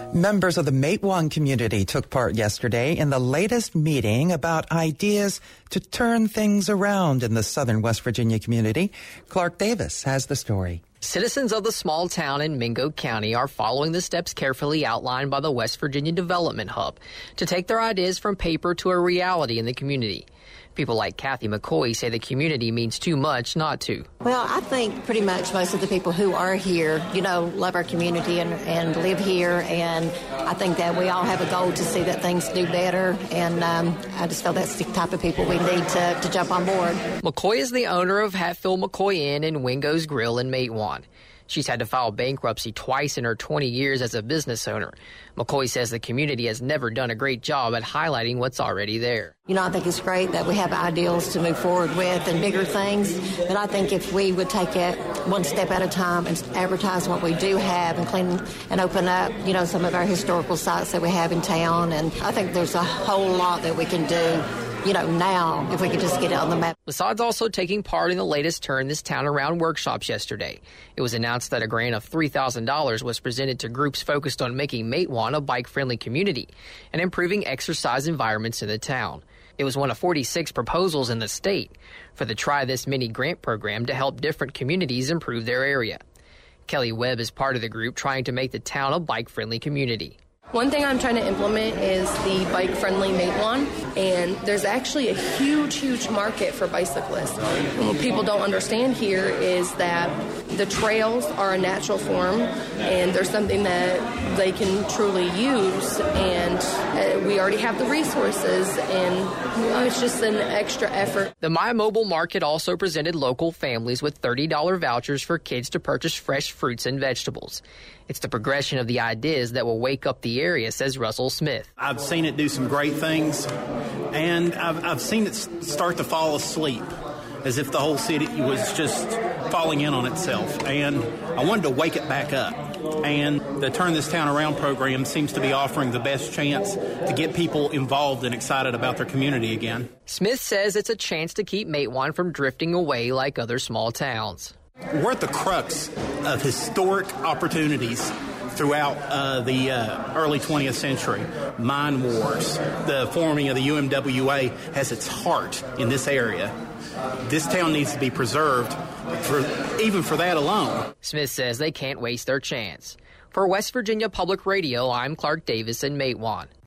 Members of the Matewan community took part yesterday in the latest meeting about ideas to turn things around in the southern West Virginia community. Clark Davis has the story. Citizens of the small town in Mingo County are following the steps carefully outlined by the West Virginia Development Hub to take their ideas from paper to a reality in the community. People like Kathy McCoy say the community means too much not to. Well, I think pretty much most of the people who are here, love our community and live here. And I think that we all have a goal to see that things do better. And I just feel that's the type of people we need to jump on board. McCoy is the owner of Hatfield McCoy Inn and Wingo's Grill in Matewan. She's had to file bankruptcy twice in her 20 years as a business owner. McCoy says the community has never done a great job at highlighting what's already there. I think it's great that we have ideals to move forward with and bigger things. But I think if we would take it one step at a time and advertise what we do have and clean and open up, some of our historical sites that we have in town. And I think there's a whole lot that we can do now, if we could just get it on the map. Besides also taking part in the latest Turn This Town Around workshops yesterday, it was announced that a grant of $3,000 was presented to groups focused on making Matewan a bike-friendly community and improving exercise environments in the town. It was one of 46 proposals in the state for the Try This Mini grant program to help different communities improve their area. Kelly Webb is part of the group trying to make the town a bike-friendly community. One thing I'm trying to implement is the bike-friendly Matewan, and there's actually a huge market for bicyclists. And what people don't understand here is that the trails are a natural form, and there's something that they can truly use, and we already have the resources, and it's just an extra effort. The My Mobile Market also presented local families with $30 vouchers for kids to purchase fresh fruits and vegetables. It's the progression of the ideas that will wake up the area, says Russell Smith. I've seen it do some great things, and I've seen it start to fall asleep, as if the whole city was just falling in on itself. And I wanted to wake it back up. And the Turn This Town Around program seems to be offering the best chance to get people involved and excited about their community again. Smith says it's a chance to keep Matewan from drifting away like other small towns. We're at the crux of historic opportunities throughout the early 20th century. Mine wars, the forming of the UMWA has its heart in this area. This town needs to be preserved even for that alone. Smith says they can't waste their chance. For West Virginia Public Radio, I'm Clark Davis in Matewan.